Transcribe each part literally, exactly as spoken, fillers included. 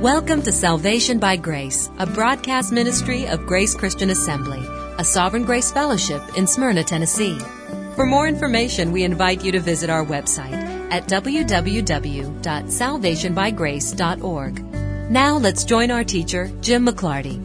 Welcome to Salvation by Grace, a broadcast ministry of Grace Christian Assembly, a Sovereign Grace Fellowship in Smyrna, Tennessee. For more information, we invite you to visit our website at w w w dot salvation by grace dot org. Now let's join our teacher, Jim McClarty.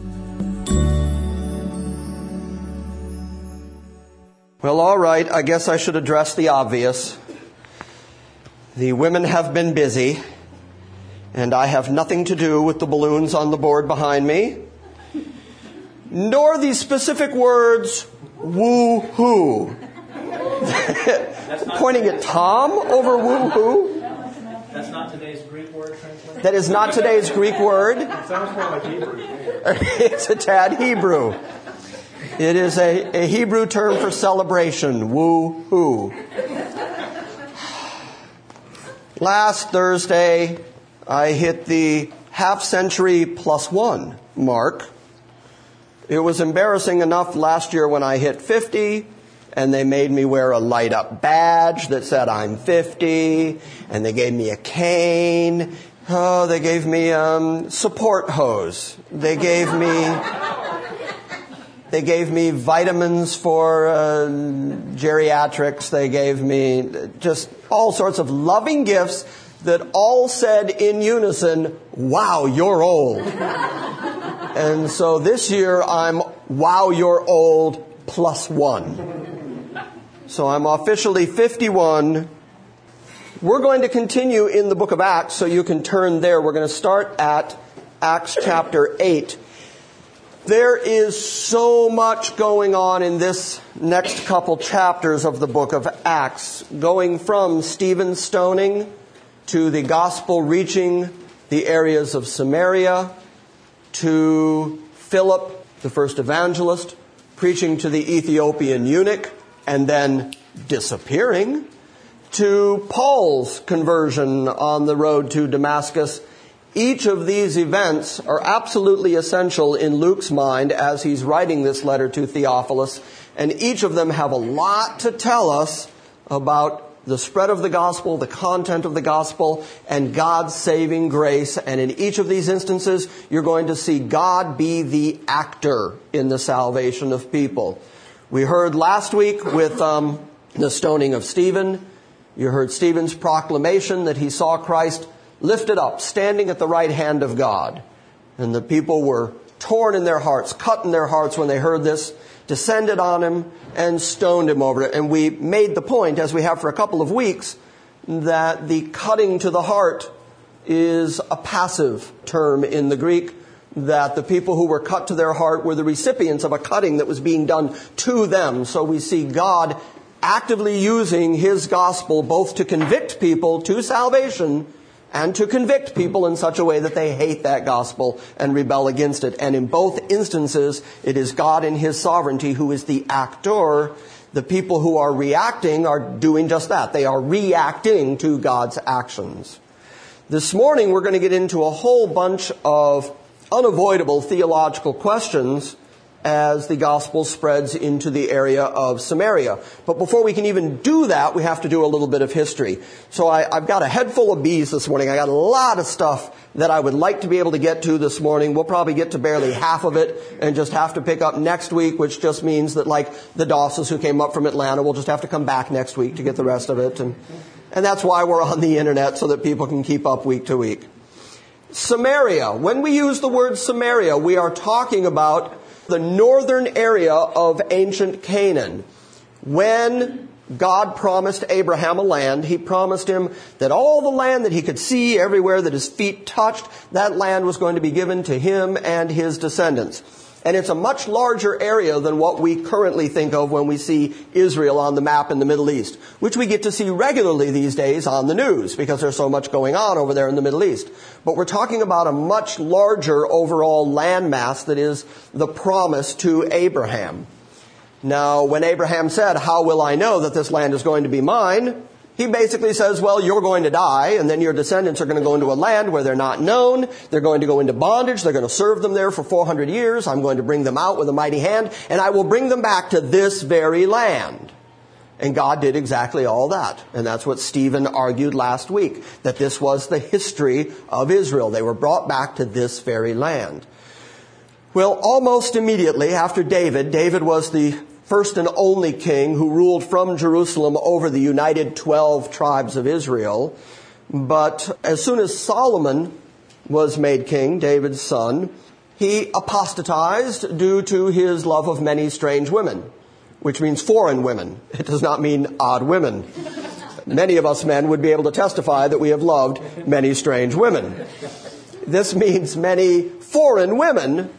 Well, all right, I guess I should address the obvious. The women have been busy, and I have nothing to do with the balloons on the board behind me, nor the specific words, woo-hoo. Pointing at Tom over woo-hoo? That's not today's Greek word translation? That is not today's Greek word. It sounds more like Hebrew. It's a tad Hebrew. It is a, a Hebrew term for celebration, woo-hoo. Last Thursday, I hit the half-century plus one mark. It was embarrassing enough last year when I hit fifty, and they made me wear a light-up badge that said I'm fifty, and they gave me a cane. Oh, they gave me um, support hose. They gave me they gave me vitamins for uh, geriatrics. They gave me just all sorts of loving gifts that all said in unison, "Wow, you're old." And so this year I'm "Wow, you're old" plus one. So I'm officially fifty-one. We're going to continue in the book of Acts, so you can turn there. We're going to start at Acts chapter eight. There is so much going on in this next couple chapters of the book of Acts, going from Stephen's stoning to the gospel reaching the areas of Samaria, to Philip, the first evangelist, preaching to the Ethiopian eunuch and then disappearing, to Paul's conversion on the road to Damascus. Each of these events are absolutely essential in Luke's mind as he's writing this letter to Theophilus, and each of them have a lot to tell us about the spread of the gospel, the content of the gospel, and God's saving grace. And in each of these instances, you're going to see God be the actor in the salvation of people. We heard last week with um, the stoning of Stephen. You heard Stephen's proclamation that he saw Christ lifted up, standing at the right hand of God. And the people were torn in their hearts, cut in their hearts when they heard this, descended on him and stoned him over it. And we made the point, as we have for a couple of weeks, that the cutting to the heart is a passive term in the Greek, that the people who were cut to their heart were the recipients of a cutting that was being done to them. So we see God actively using his gospel both to convict people to salvation and to convict people in such a way that they hate that gospel and rebel against it. And in both instances, it is God in his sovereignty who is the actor. The people who are reacting are doing just that. They are reacting to God's actions. This morning, we're going to get into a whole bunch of unavoidable theological questions as the gospel spreads into the area of Samaria. But before we can even do that, we have to do a little bit of history. So I, I've got a head full of bees this morning. I got a lot of stuff that I would like to be able to get to this morning. We'll probably get to barely half of it and just have to pick up next week, which just means that, like the Dosses who came up from Atlanta, we'll just have to come back next week to get the rest of it. And, and that's why we're on the internet, so that people can keep up week to week. Samaria. When we use the word Samaria, we are talking about the northern area of ancient Canaan. When God promised Abraham a land, he promised him that all the land that he could see, everywhere that his feet touched, that land was going to be given to him and his descendants. And it's a much larger area than what we currently think of when we see Israel on the map in the Middle East, which we get to see regularly these days on the news because there's so much going on over there in the Middle East. But we're talking about a much larger overall landmass that is the promise to Abraham. Now, when Abraham said, "How will I know that this land is going to be mine?" he basically says, well, you're going to die, and then your descendants are going to go into a land where they're not known. They're going to go into bondage. They're going to serve them there for four hundred years. I'm going to bring them out with a mighty hand, and I will bring them back to this very land. And God did exactly all that. And that's what Stephen argued last week, that this was the history of Israel. They were brought back to this very land. Well, almost immediately after David, David was the first and only king who ruled from Jerusalem over the united twelve tribes of Israel. But as soon as Solomon was made king, David's son, he apostatized due to his love of many strange women, which means foreign women. It does not mean odd women. Many of us men would be able to testify that we have loved many strange women. This means many foreign women,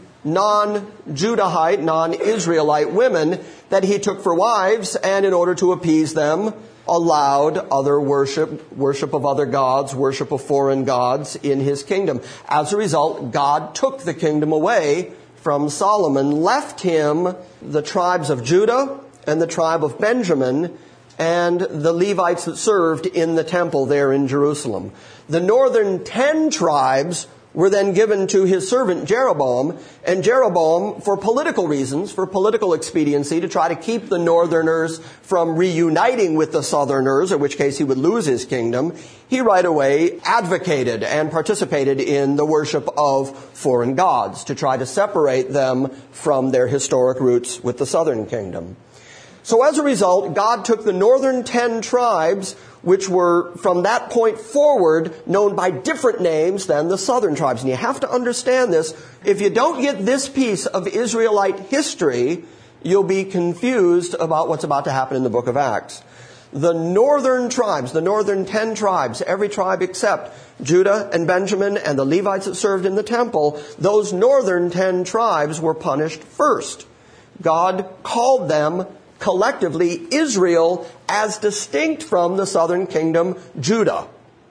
non-Judahite, non-Israelite women that he took for wives, and in order to appease them, allowed other worship, worship of other gods, worship of foreign gods in his kingdom. As a result, God took the kingdom away from Solomon, left him the tribes of Judah and the tribe of Benjamin and the Levites that served in the temple there in Jerusalem. The northern ten tribes were then given to his servant Jeroboam, and Jeroboam, for political reasons, for political expediency, to try to keep the northerners from reuniting with the southerners, in which case he would lose his kingdom, he right away advocated and participated in the worship of foreign gods to try to separate them from their historic roots with the southern kingdom. So as a result, God took the northern ten tribes, which were from that point forward known by different names than the southern tribes. And you have to understand this. If you don't get this piece of Israelite history, you'll be confused about what's about to happen in the book of Acts. The northern tribes, the northern ten tribes, every tribe except Judah and Benjamin and the Levites that served in the temple, those northern ten tribes were punished first. God called them collectively Israel, as distinct from the southern kingdom, Judah.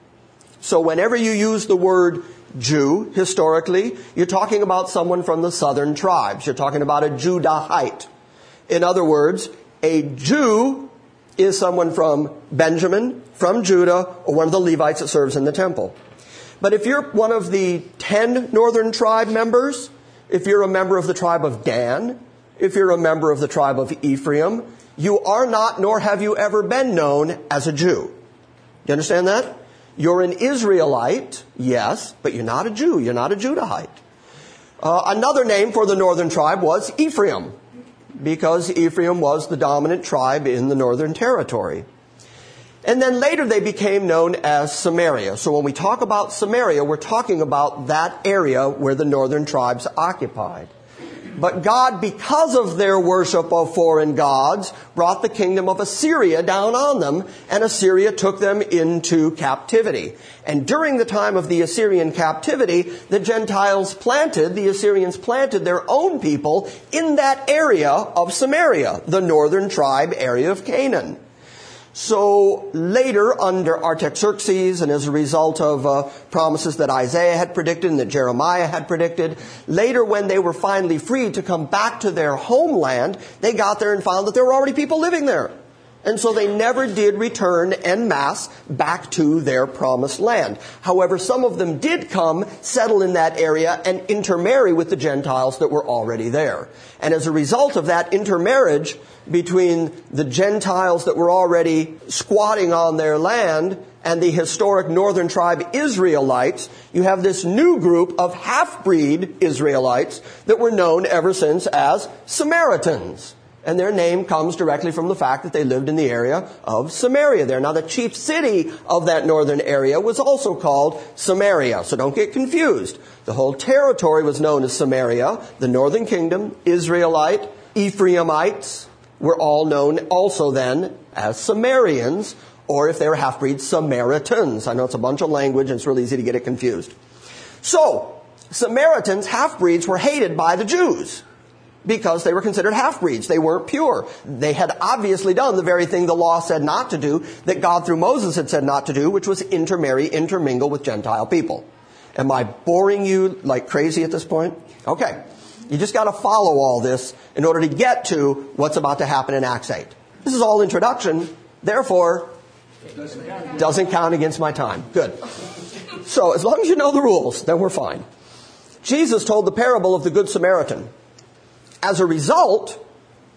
So whenever you use the word Jew, historically, you're talking about someone from the southern tribes. You're talking about a Judahite. In other words, a Jew is someone from Benjamin, from Judah, or one of the Levites that serves in the temple. But if you're one of the ten northern tribe members, if you're a member of the tribe of Dan, if you're a member of the tribe of Ephraim, you are not, nor have you ever been known as a Jew. You understand that? You're an Israelite, yes, but you're not a Jew. You're not a Judahite. Uh, another name for the northern tribe was Ephraim, because Ephraim was the dominant tribe in the northern territory. And then later they became known as Samaria. So when we talk about Samaria, we're talking about that area where the northern tribes occupied. But God, because of their worship of foreign gods, brought the kingdom of Assyria down on them, and Assyria took them into captivity. And during the time of the Assyrian captivity, the Gentiles planted, the Assyrians planted their own people in that area of Samaria, the northern tribe area of Canaan. So later, under Artaxerxes, and as a result of uh, promises that Isaiah had predicted and that Jeremiah had predicted, later when they were finally freed to come back to their homeland, they got there and found that there were already people living there. And so they never did return en masse back to their promised land. However, some of them did come, settle in that area, and intermarry with the Gentiles that were already there. And as a result of that intermarriage between the Gentiles that were already squatting on their land and the historic northern tribe Israelites, you have this new group of half-breed Israelites that were known ever since as Samaritans. And their name comes directly from the fact that they lived in the area of Samaria there. Now, the chief city of that northern area was also called Samaria. So don't get confused. The whole territory was known as Samaria. The northern kingdom, Israelite, Ephraimites, were all known also then as Samaritans, or if they were half-breeds, Samaritans. I know it's a bunch of language and it's really easy to get it confused. So, Samaritans, half-breeds, were hated by the Jews, because they were considered half-breeds. They weren't pure. They had obviously done the very thing the law said not to do, that God through Moses had said not to do, which was intermarry, intermingle with Gentile people. Am I boring you like crazy at this point? Okay. You just got to follow all this in order to get to what's about to happen in Acts eight. This is all introduction. Therefore, doesn't count against my time. Good. So as long as you know the rules, then we're fine. Jesus told the parable of the Good Samaritan. As a result,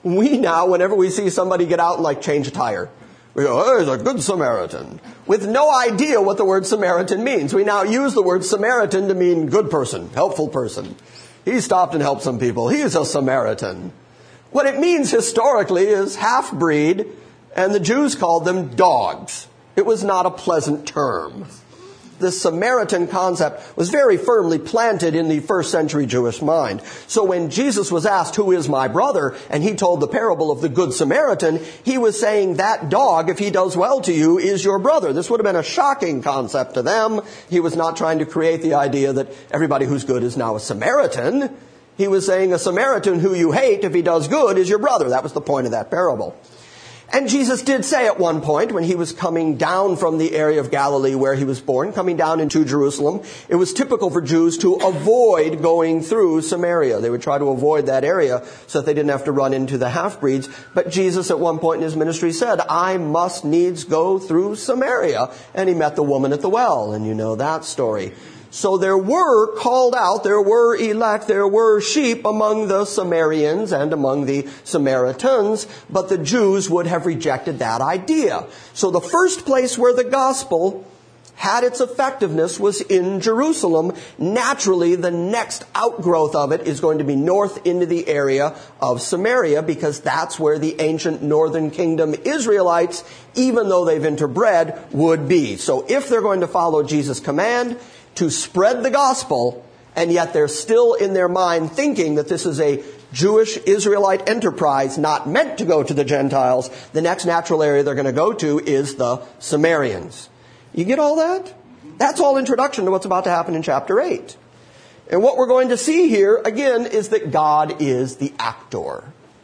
We now, whenever we see somebody get out and like change a tire, we go, oh, he's a good Samaritan, with no idea what the word Samaritan means. We now use the word Samaritan to mean good person, helpful person. He stopped and helped some people. He is a Samaritan. What it means historically is half-breed, and the Jews called them dogs. It was not a pleasant term. This Samaritan concept was very firmly planted in the first century Jewish mind. So when Jesus was asked, who is my brother? And he told the parable of the Good Samaritan, he was saying that dog, if he does well to you, is your brother. This would have been a shocking concept to them. He was not trying to create the idea that everybody who's good is now a Samaritan. He was saying a Samaritan who you hate, if he does good, is your brother. That was the point of that parable. And Jesus did say at one point, when he was coming down from the area of Galilee where he was born, coming down into Jerusalem, it was typical for Jews to avoid going through Samaria. They would try to avoid that area so that they didn't have to run into the half-breeds. But Jesus at one point in his ministry said, I must needs go through Samaria. And he met the woman at the well, and you know that story. So there were called out, there were elect, there were sheep among the Samaritans and among the Samaritans, but the Jews would have rejected that idea. So the first place where the gospel had its effectiveness was in Jerusalem. Naturally, the next outgrowth of it is going to be north into the area of Samaria, because that's where the ancient northern kingdom Israelites, even though they've interbred, would be. So if they're going to follow Jesus' command to spread the gospel, and yet they're still in their mind thinking that this is a Jewish Israelite enterprise not meant to go to the Gentiles, the next natural area they're going to go to is the Samaritans. You get all that? That's all introduction to what's about to happen in chapter eight. And what we're going to see here, again, is that God is the actor.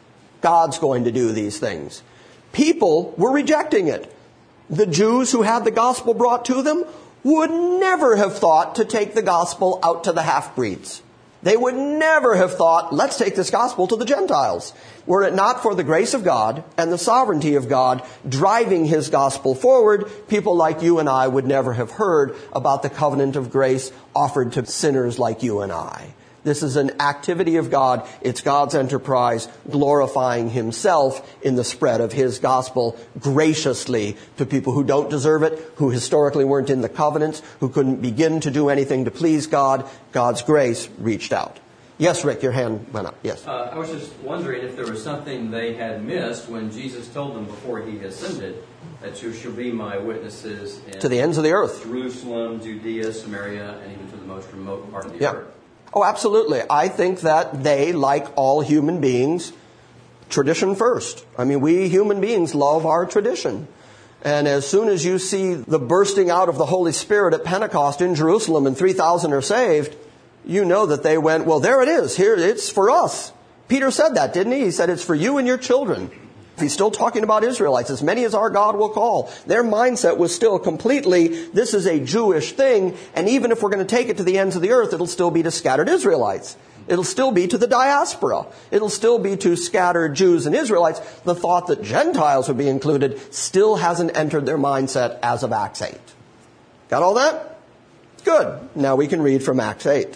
God's going to do these things. People were rejecting it. The Jews who had the gospel brought to them would never have thought to take the gospel out to the half-breeds. They would never have thought, let's take this gospel to the Gentiles. Were it not for the grace of God and the sovereignty of God driving his gospel forward, people like you and I would never have heard about the covenant of grace offered to sinners like you and I. This is an activity of God. It's God's enterprise glorifying himself in the spread of his gospel graciously to people who don't deserve it, who historically weren't in the covenants, who couldn't begin to do anything to please God. God's grace reached out. Yes, Rick, your hand went up. Yes. Uh, I was just wondering if there was something they had missed when Jesus told them before he ascended that you shall be my witnesses in to the ends of the earth. Jerusalem, Judea, Samaria, and even to the most remote part of the yeah. earth. Oh, absolutely. I think that they, like all human beings, tradition first. I mean, we human beings love our tradition. And as soon as you see the bursting out of the Holy Spirit at Pentecost in Jerusalem and three thousand are saved, you know that they went, well, there it is. Here, it's for us. Peter said that, didn't he? He said, it's for you and your children. He's still talking about Israelites, as many as our God will call. Their mindset was still completely, this is a Jewish thing, and even if we're going to take it to the ends of the earth, it'll still be to scattered Israelites. It'll still be to the diaspora. It'll still be to scattered Jews and Israelites. The thought that Gentiles would be included still hasn't entered their mindset as of Acts eight. Got all that? Good. Now we can read from Acts eight.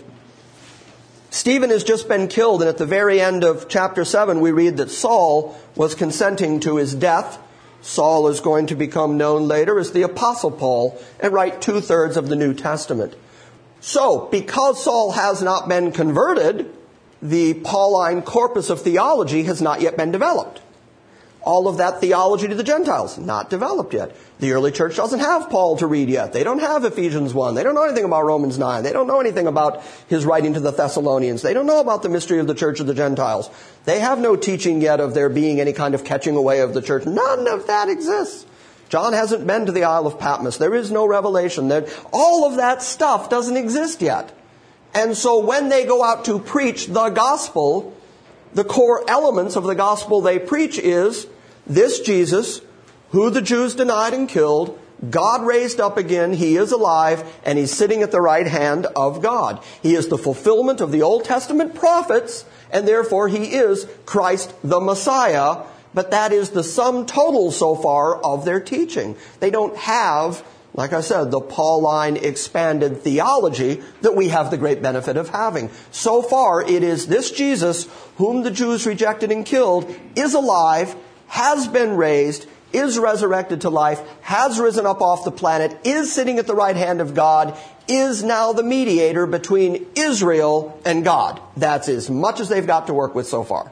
Stephen has just been killed, and at the very end of chapter seven, we read that Saul was consenting to his death. Saul is going to become known later as the Apostle Paul and write two-thirds of the New Testament. So, because Saul has not been converted, the Pauline corpus of theology has not yet been developed. All of that theology to the Gentiles, not developed yet. The early church doesn't have Paul to read yet. They don't have Ephesians one. They don't know anything about Romans nine. They don't know anything about his writing to the Thessalonians. They don't know about the mystery of the church of the Gentiles. They have no teaching yet of there being any kind of catching away of the church. None of that exists. John hasn't been to the Isle of Patmos. There is no revelation. There, all of that stuff doesn't exist yet. And so when they go out to preach the gospel, the core elements of the gospel they preach is this Jesus, who the Jews denied and killed, God raised up again, he is alive, and he's sitting at the right hand of God. He is the fulfillment of the Old Testament prophets, and therefore he is Christ the Messiah. But that is the sum total so far of their teaching. They don't have Like I said, the Pauline expanded theology that we have the great benefit of having. So far, it is this Jesus, whom the Jews rejected and killed, is alive, has been raised, is resurrected to life, has risen up off the planet, is sitting at the right hand of God, is now the mediator between Israel and God. That's as much as they've got to work with so far.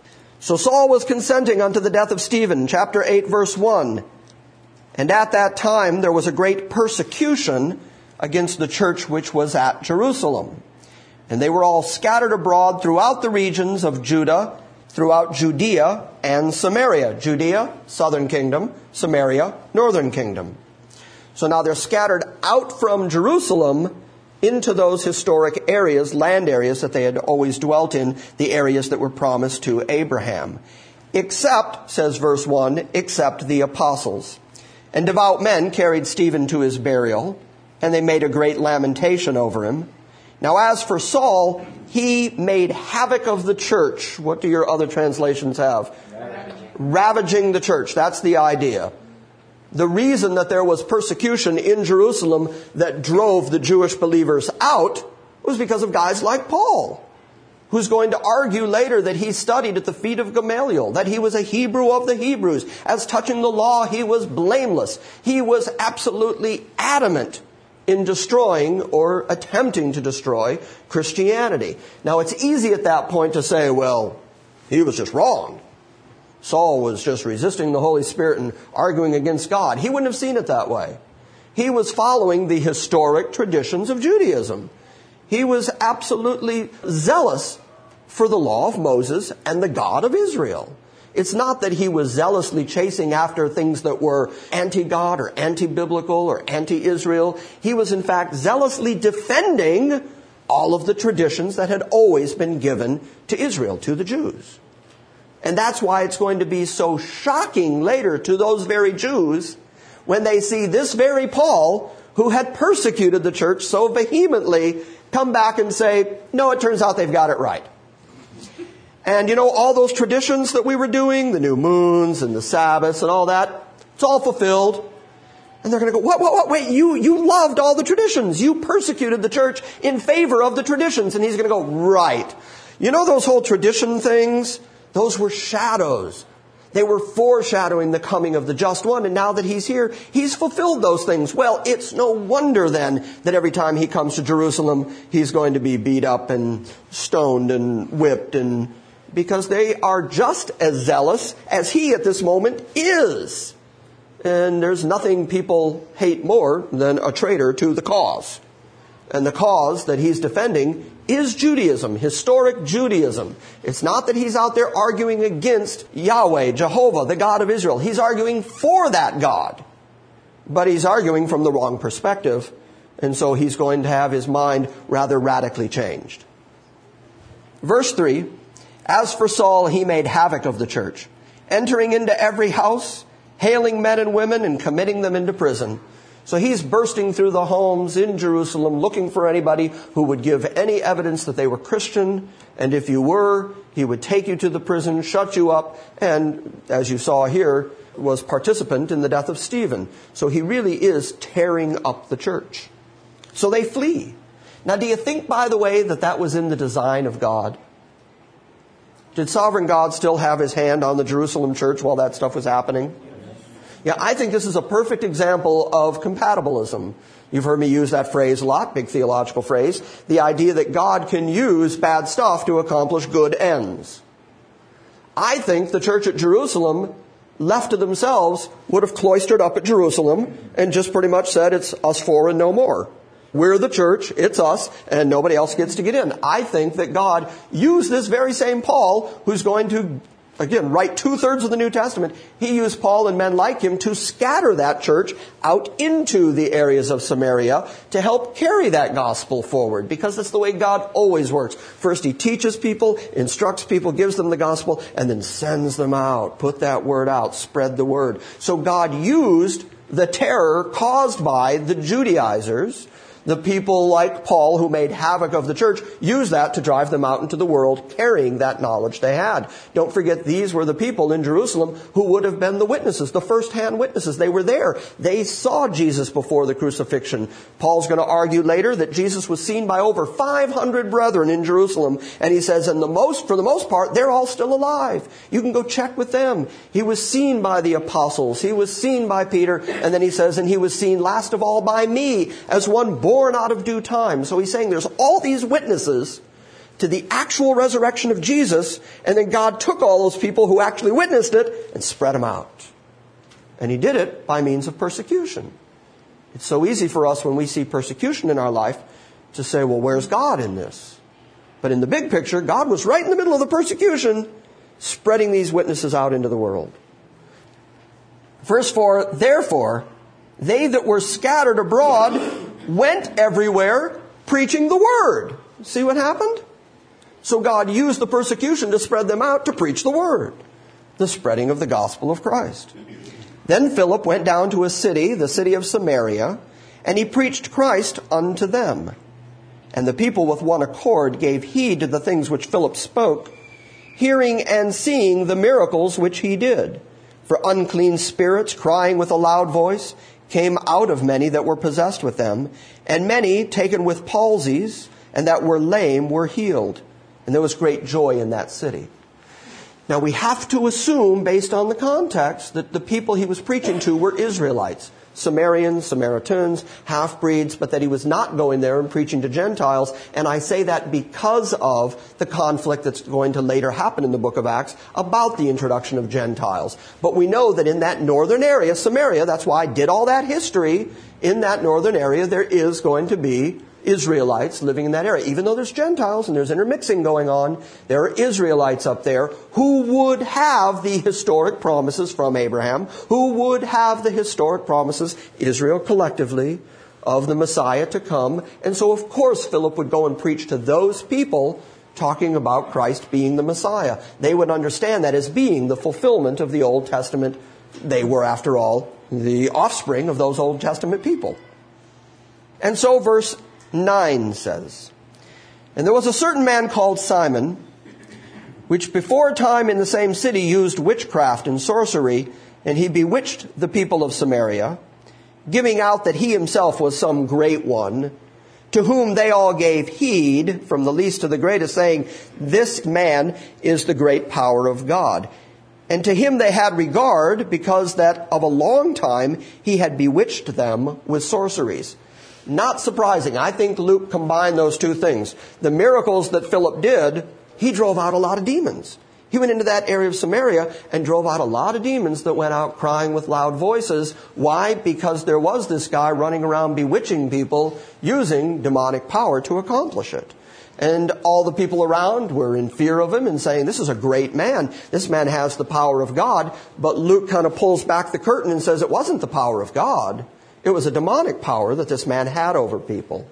So Saul was consenting unto the death of Stephen, chapter eight, verse one. And at that time there was a great persecution against the church which was at Jerusalem. And they were all scattered abroad throughout the regions of Judah, throughout Judea and Samaria. Judea, southern kingdom. Samaria, northern kingdom. So now they're scattered out from Jerusalem into those historic areas, land areas that they had always dwelt in, the areas that were promised to Abraham. Except, says verse one, except the apostles. And devout men carried Stephen to his burial, and they made a great lamentation over him. Now as for Saul, he made havoc of the church. What do your other translations have? Ravaging, Ravaging the church. That's the idea. The reason that there was persecution in Jerusalem that drove the Jewish believers out was because of guys like Paul, who's going to argue later that he studied at the feet of Gamaliel, that he was a Hebrew of the Hebrews. As touching the law, he was blameless. He was absolutely adamant in destroying or attempting to destroy Christianity. Now, it's easy at that point to say, well, he was just wrong. Saul was just resisting the Holy Spirit and arguing against God. He wouldn't have seen it that way. He was following the historic traditions of Judaism. He was absolutely zealous for the law of Moses and the God of Israel. It's not that he was zealously chasing after things that were anti-God or anti-biblical or anti-Israel. He was in fact zealously defending all of the traditions that had always been given to Israel, to the Jews. And that's why it's going to be so shocking later to those very Jews when they see this very Paul, who had persecuted the church so vehemently, come back and say, no, it turns out they've got it right. And you know, all those traditions that we were doing, the new moons and the Sabbaths and all that, it's all fulfilled. And they're going to go, what, what, what, wait, you, you loved all the traditions. You persecuted the church in favor of the traditions. And he's going to go, right. You know those whole tradition things? Those were shadows. They were foreshadowing the coming of the just one. And now that he's here, he's fulfilled those things. Well, it's no wonder then that every time he comes to Jerusalem, he's going to be beat up and stoned and whipped, and because they are just as zealous as he at this moment is. And there's nothing people hate more than a traitor to the cause. And the cause that he's defending is Judaism, historic Judaism. It's not that he's out there arguing against Yahweh, Jehovah, the God of Israel. He's arguing for that God. But he's arguing from the wrong perspective. And so he's going to have his mind rather radically changed. Verse three, as for Saul, he made havoc of the church, entering into every house, hailing men and women, and committing them into prison. So he's bursting through the homes in Jerusalem, looking for anybody who would give any evidence that they were Christian. And if you were, he would take you to the prison, shut you up, and, as you saw here, was participant in the death of Stephen. So he really is tearing up the church. So they flee. Now, do you think, by the way, that that was in the design of God? Did sovereign God still have his hand on the Jerusalem church while that stuff was happening? Yeah, I think this is a perfect example of compatibilism. You've heard me use that phrase a lot, big theological phrase. The idea that God can use bad stuff to accomplish good ends. I think the church at Jerusalem, left to themselves, would have cloistered up at Jerusalem and just pretty much said, it's us four and no more. We're the church, it's us, and nobody else gets to get in. I think that God used this very same Paul, who's going to, again, write two-thirds of the New Testament. He used Paul and men like him to scatter that church out into the areas of Samaria to help carry that gospel forward, because that's the way God always works. First, he teaches people, instructs people, gives them the gospel, and then sends them out. Put that word out, spread the word. So God used the terror caused by the Judaizers, The people like Paul, who made havoc of the church, used that to drive them out into the world, carrying that knowledge they had. Don't forget, these were the people in Jerusalem who would have been the witnesses, the first-hand witnesses. They were there. They saw Jesus before the crucifixion. Paul's going to argue later that Jesus was seen by over five hundred brethren in Jerusalem. And he says, and the most, for the most part, they're all still alive. You can go check with them. He was seen by the apostles. He was seen by Peter. And then he says, and he was seen last of all by me, as one born Born out of due time. So he's saying there's all these witnesses to the actual resurrection of Jesus, and then God took all those people who actually witnessed it and spread them out. And he did it by means of persecution. It's so easy for us when we see persecution in our life to say, well, where's God in this? But in the big picture, God was right in the middle of the persecution, spreading these witnesses out into the world. Verse four, therefore, they that were scattered abroad went everywhere preaching the word. See what happened? So God used the persecution to spread them out to preach the word, the spreading of the gospel of Christ. Then Philip went down to a city, the city of Samaria, and he preached Christ unto them. And the people with one accord gave heed to the things which Philip spoke, hearing and seeing the miracles which he did. For unclean spirits, crying with a loud voice, came out of many that were possessed with them, and many taken with palsies, and that were lame were healed. And there was great joy in that city. Now we have to assume, based on the context, that the people he was preaching to were Israelites. Samaritans, Samaritans, half-breeds, but that he was not going there and preaching to Gentiles. And I say that because of the conflict that's going to later happen in the book of Acts about the introduction of Gentiles. But we know that in that northern area, Samaria, that's why I did all that history, in that northern area there is going to be Israelites living in that area. Even though there's Gentiles and there's intermixing going on, there are Israelites up there who would have the historic promises from Abraham, who would have the historic promises, Israel collectively, of the Messiah to come. And so, of course, Philip would go and preach to those people talking about Christ being the Messiah. They would understand that as being the fulfillment of the Old Testament. They were, after all, the offspring of those Old Testament people. And so verse nine says, and there was a certain man called Simon, which before a time in the same city used witchcraft and sorcery, and he bewitched the people of Samaria, giving out that he himself was some great one, to whom they all gave heed, from the least to the greatest, saying, this man is the great power of God. And to him they had regard, because that of a long time he had bewitched them with sorceries. Not surprising. I think Luke combined those two things. The miracles that Philip did, he drove out a lot of demons. He went into that area of Samaria and drove out a lot of demons that went out crying with loud voices. Why? Because there was this guy running around bewitching people using demonic power to accomplish it. And all the people around were in fear of him and saying, this is a great man. This man has the power of God. But Luke kind of pulls back the curtain and says it wasn't the power of God. It was a demonic power that this man had over people.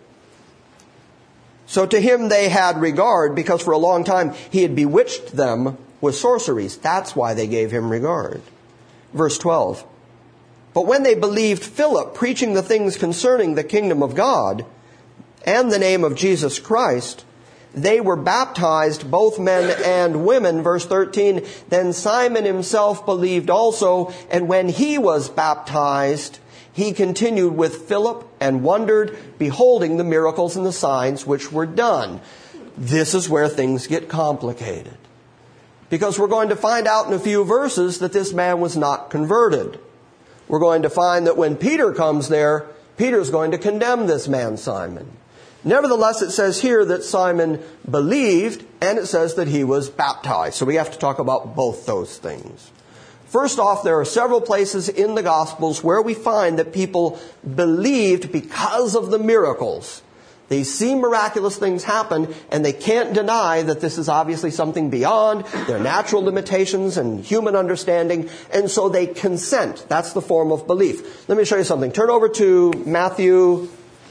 So to him they had regard, because for a long time he had bewitched them with sorceries. That's why they gave him regard. Verse twelve. But when they believed Philip preaching the things concerning the kingdom of God and the name of Jesus Christ, they were baptized, both men and women. Verse thirteen. Then Simon himself believed also, and when he was baptized, he continued with Philip and wondered, beholding the miracles and the signs which were done. This is where things get complicated, because we're going to find out in a few verses that this man was not converted. We're going to find that when Peter comes there, Peter's going to condemn this man, Simon. Nevertheless, it says here that Simon believed, and it says that he was baptized. So we have to talk about both those things. First off, there are several places in the Gospels where we find that people believed because of the miracles. They see miraculous things happen, and they can't deny that this is obviously something beyond their natural limitations and human understanding, and so they consent. That's the form of belief. Let me show you something. Turn over to Matthew.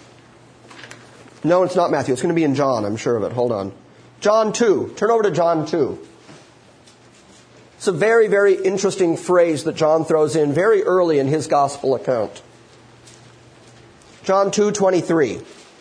No, it's not Matthew. It's going to be in John, I'm sure of it. Hold on. John two. Turn over to John two. It's a very, very interesting phrase that John throws in very early in his gospel account. John two twenty-three.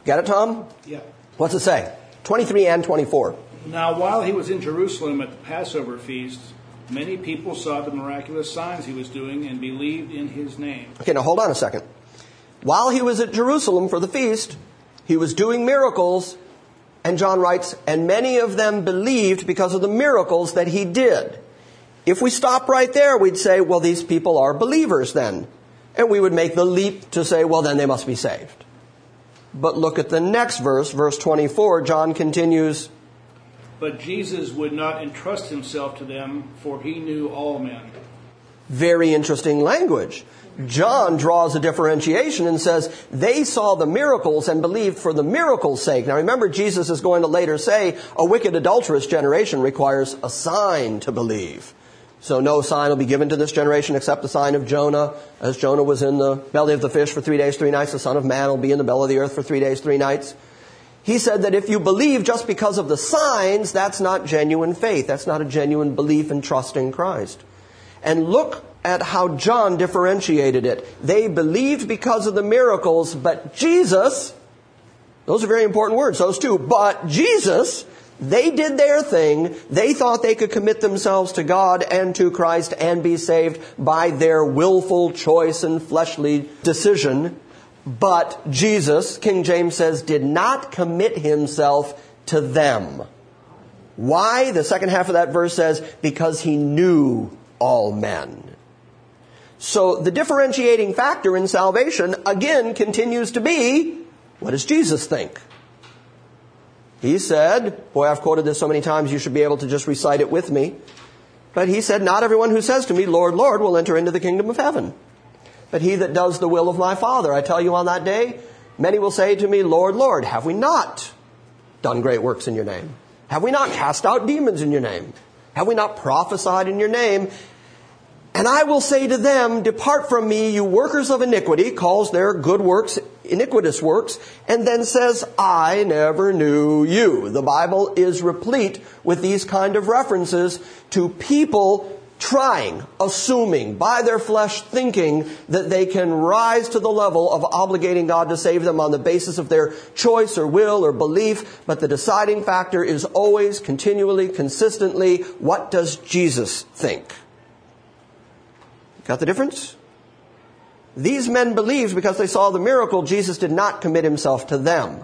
Got it, Tom? Yeah. What's it say? twenty-three and twenty-four. Now, while he was in Jerusalem at the Passover feast, many people saw the miraculous signs he was doing and believed in his name. Okay, now hold on a second. While he was at Jerusalem for the feast, he was doing miracles, and John writes, and many of them believed because of the miracles that he did. If we stop right there, we'd say, well, these people are believers then. And we would make the leap to say, well, then they must be saved. But look at the next verse, verse twenty-four. John continues, but Jesus would not entrust himself to them, for he knew all men. Very interesting language. John draws a differentiation and says they saw the miracles and believed for the miracle's sake. Now remember, Jesus is going to later say a wicked, adulterous generation requires a sign to believe. So no sign will be given to this generation except the sign of Jonah. As Jonah was in the belly of the fish for three days, three nights, the Son of Man will be in the belly of the earth for three days, three nights. He said that if you believe just because of the signs, that's not genuine faith. That's not a genuine belief and trust in Christ. And look at how John differentiated it. They believed because of the miracles, but Jesus, those are very important words, those two, but Jesus, they did their thing. They thought they could commit themselves to God and to Christ and be saved by their willful choice and fleshly decision. But Jesus, King James says, did not commit himself to them. Why? The second half of that verse says, because he knew all men. So the differentiating factor in salvation, again, continues to be, what does Jesus think? He said, boy, I've quoted this so many times, you should be able to just recite it with me. But he said, not everyone who says to me, Lord, Lord, will enter into the kingdom of heaven, but he that does the will of my Father. I tell you on that day, many will say to me, Lord, Lord, have we not done great works in your name? Have we not cast out demons in your name? Have we not prophesied in your name? And I will say to them, depart from me, you workers of iniquity, calls their good works iniquitous works, and then says, I never knew you. The Bible is replete with these kind of references to people trying, assuming, by their flesh thinking that they can rise to the level of obligating God to save them on the basis of their choice or will or belief. But the deciding factor is always, continually, consistently, what does Jesus think? Got the difference? These men believed because they saw the miracle. Jesus did not commit himself to them.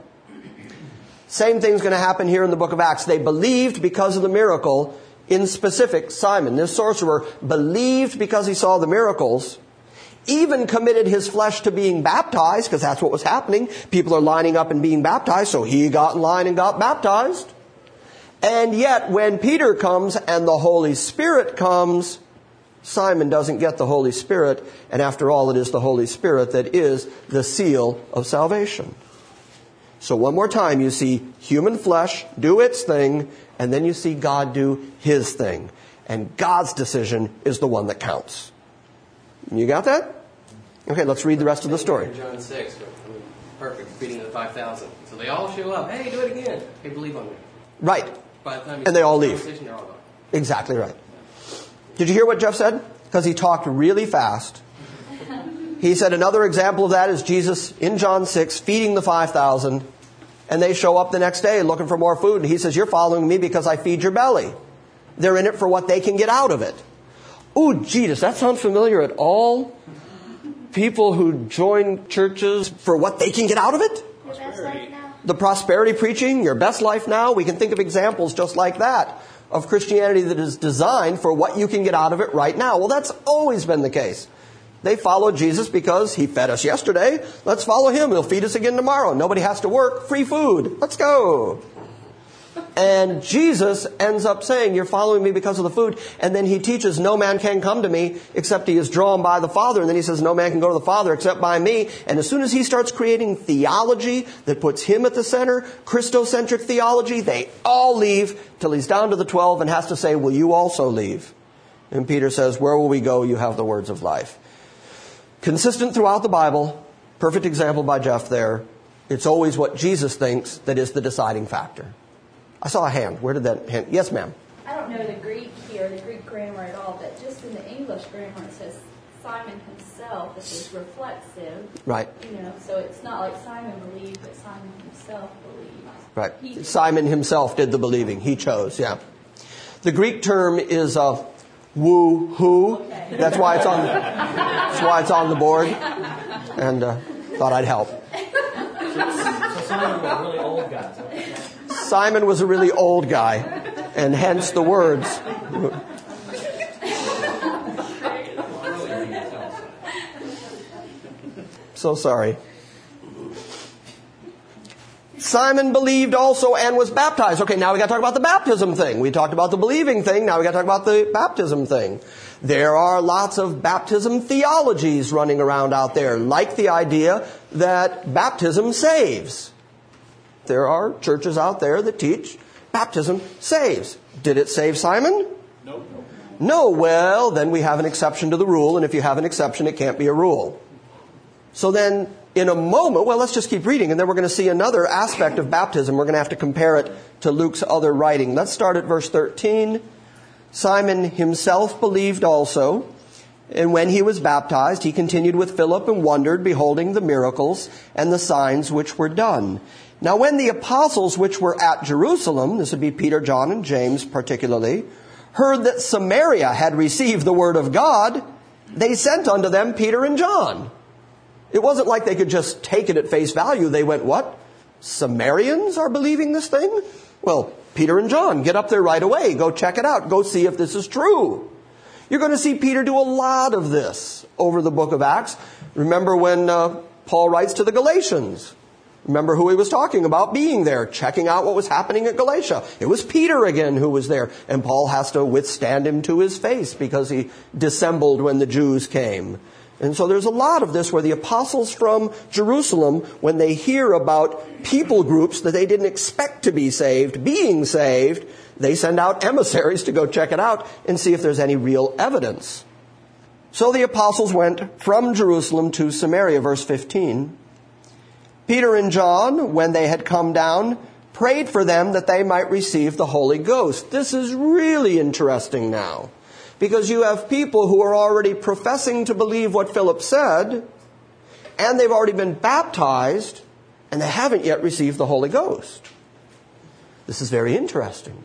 Same thing's going to happen here in the book of Acts. They believed because of the miracle. In specific, Simon, this sorcerer, believed because he saw the miracles, even committed his flesh to being baptized, because that's what was happening. People are lining up and being baptized, so he got in line and got baptized. And yet, when Peter comes and the Holy Spirit comes, Simon doesn't get the Holy Spirit, and after all, it is the Holy Spirit that is the seal of salvation. So one more time, you see human flesh do its thing, and then you see God do his thing. And God's decision is the one that counts. You got that? Okay, let's read the rest of the story. John six, perfect, feeding the five thousand. So they all show up. Hey, do it again. Hey, believe on me. Right. By the time and they all leave. They're all gone. Exactly right. Did you hear what Jeff said? Because he talked really fast. He said another example of that is Jesus in John six feeding the five thousand. And they show up the next day looking for more food. And he says, you're following me because I feed your belly. They're in it for what they can get out of it. Ooh, gee, does that sound familiar at all? People who join churches for what they can get out of it? Your best life now. The prosperity preaching, your best life now. We can think of examples just like that of Christianity that is designed for what you can get out of it right now. Well, that's always been the case. They followed Jesus because he fed us yesterday. Let's follow him. He'll feed us again tomorrow. Nobody has to work. Free food. Let's go. And Jesus ends up saying, you're following me because of the food. And then he teaches, no man can come to me except he is drawn by the Father. And then he says, no man can go to the Father except by me. And as soon as he starts creating theology that puts him at the center, Christocentric theology, they all leave till he's down to the twelve and has to say, will you also leave? And Peter says, where will we go? You have the words of life. Consistent throughout the Bible, perfect example by Jeff there. It's always what Jesus thinks that is the deciding factor. I saw a hand. Where did that hand? Yes, ma'am. I don't know the Greek here, the Greek grammar at all, but just in the English grammar it says Simon himself, this is reflexive. Right. You know, so it's not like Simon believed, but Simon himself believed. Right. He, Simon himself did the believing. He chose, yeah. The Greek term is uh, woo-hoo. Okay. That's why it's on. That's why it's on the board. And uh, thought I'd help. So Simon was a really old guy. Simon was a really old guy, and hence the words. So sorry. Simon believed also and was baptized. Okay, now we got to talk about the baptism thing. We talked about the believing thing. Now we got to talk about the baptism thing. There are lots of baptism theologies running around out there, like the idea that baptism saves. There are churches out there that teach baptism saves. Did it save Simon? Nope. No. Well, then we have an exception to the rule, and if you have an exception, it can't be a rule. So then, in a moment, well, let's just keep reading, and then we're going to see another aspect of baptism. We're going to have to compare it to Luke's other writing. Let's start at verse thirteen. Simon himself believed also, and when he was baptized, he continued with Philip and wondered, beholding the miracles and the signs which were done. Now when the apostles which were at Jerusalem, this would be Peter, John, and James particularly, heard that Samaria had received the word of God, they sent unto them Peter and John. It wasn't like they could just take it at face value. They went, what? Samaritans are believing this thing? Well, Peter and John, get up there right away. Go check it out. Go see if this is true. You're going to see Peter do a lot of this over the book of Acts. Remember when uh, Paul writes to the Galatians. Remember who he was talking about being there, checking out what was happening at Galatia. It was Peter again who was there. And Paul has to withstand him to his face because he dissembled when the Jews came. And so there's a lot of this where the apostles from Jerusalem, when they hear about people groups that they didn't expect to be saved, being saved, they send out emissaries to go check it out and see if there's any real evidence. So the apostles went from Jerusalem to Samaria, verse fifteen. Peter and John, when they had come down, prayed for them that they might receive the Holy Ghost. This is really interesting now. Because you have people who are already professing to believe what Philip said, and they've already been baptized, and they haven't yet received the Holy Ghost. This is very interesting.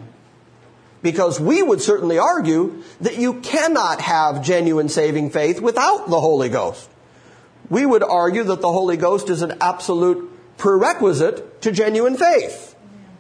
Because we would certainly argue that you cannot have genuine saving faith without the Holy Ghost. We would argue that the Holy Ghost is an absolute prerequisite to genuine faith.